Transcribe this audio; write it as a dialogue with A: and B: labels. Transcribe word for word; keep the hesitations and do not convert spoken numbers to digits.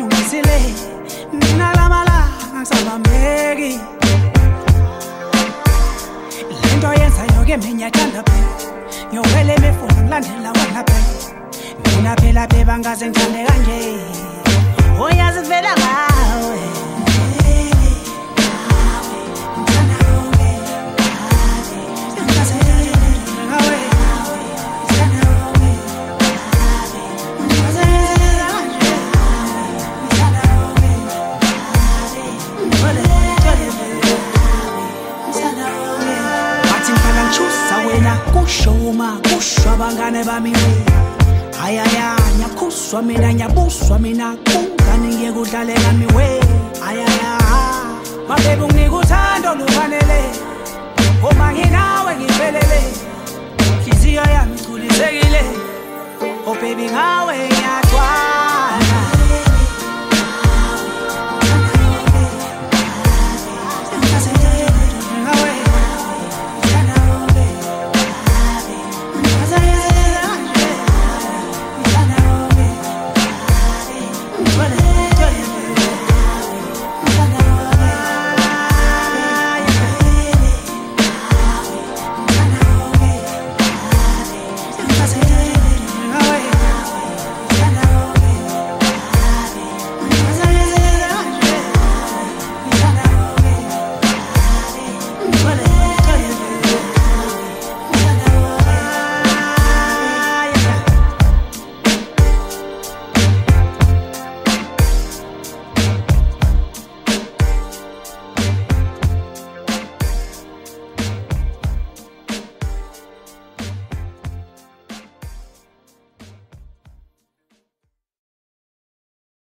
A: ungisile mina lamala ngisabambeki lento yenza yoke menyathanda phela ngiyowele emefuna ngilandela wena phela mina phela beba ngaze ngithande kanje oyazi vela ngawe Kushoma kushwa bangane bami we ayaya nyakuswa mina nyabuswa mina kungani ngiyekudlale ngami we ayaya mabebe ngikuthando lufanele uma nginawe ngiphelele Hliziyo yami ichulisekile oh baby ngawe ngiyatwa